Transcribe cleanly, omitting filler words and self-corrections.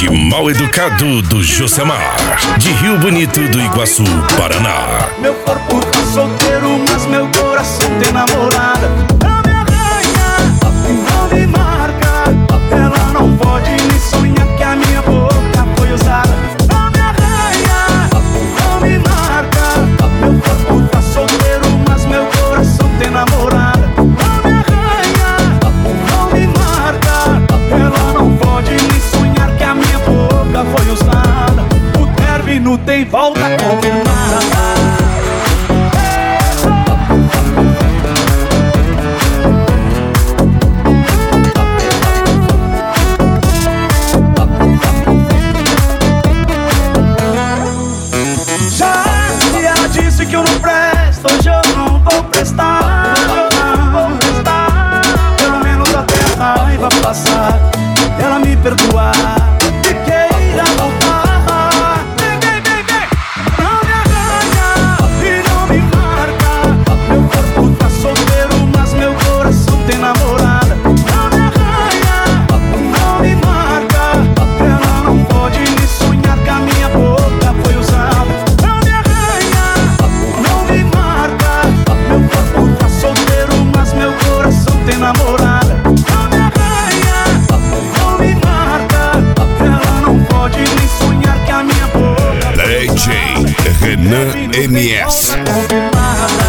podcast Mal Educado do Josemar, de Rio Bonito do Iguaçu, Paraná. Meu corpo tá solteiro, mas meu coração tem namorada. Ela me arranha e não me marca. Ela não pode nem sonhar que a minha boca foi usada. Ela me arranha e não me marca. Meu corpo tá solteiro, mas meu coração tem namorada. Ela me arranha e não me marca. Ela não pode nem sonhar que a minha boca foi usada. O término tem volta confirmada. Que eu não presto, hoje eu não vou prestar. Pelo menos até a raiva passar, ela me perdoar e queira voltar. Vem, não me arranha e não me marca. Meu corpo tá solteiro, mas meu coração tem namorada. Não me arranha, não me marca. Ela não pode nem sonhar que a minha boca foi usada. Tem namorada, não me arranha, não me marca. Ela não pode nem sonhar que a minha boca DJ Renan MS.